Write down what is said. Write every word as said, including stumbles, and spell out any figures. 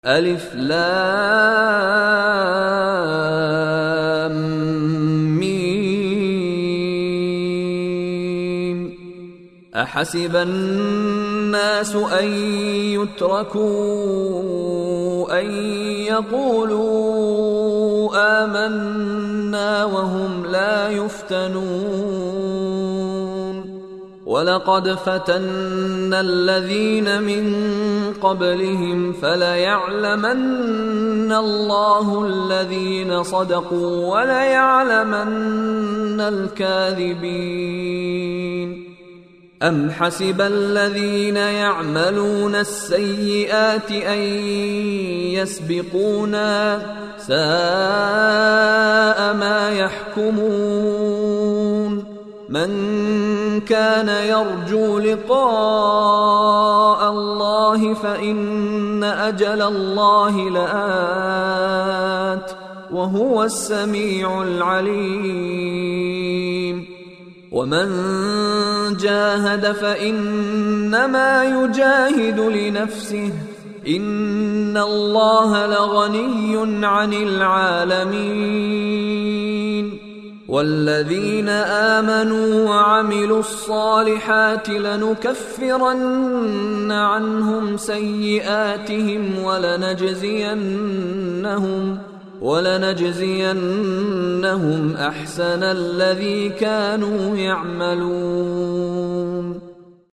ألف لام ميم. أحسب الناس أن يتركوا أن يقولوا آمنا وهم لا يفتنون ولقد فتنا الذين من قبلهم فليعلمن الله الذين صدقوا وليعلمن الكاذبين. أم حسب الذين يعملون السيئات أن يسبقونا ساء ما يحكمون. من كان يرجو لقاء الله فإن أجل الله لآت وهو السميع العليم. ومن جاهد فإنما يجاهد لنفسه إن الله لغني عن العالمين. والذين آمنوا وعملوا الصالحات لنكفرن عنهم سيئاتهم ولنجزينهم ولنجزينهم أحسن الذي كانوا يعملون.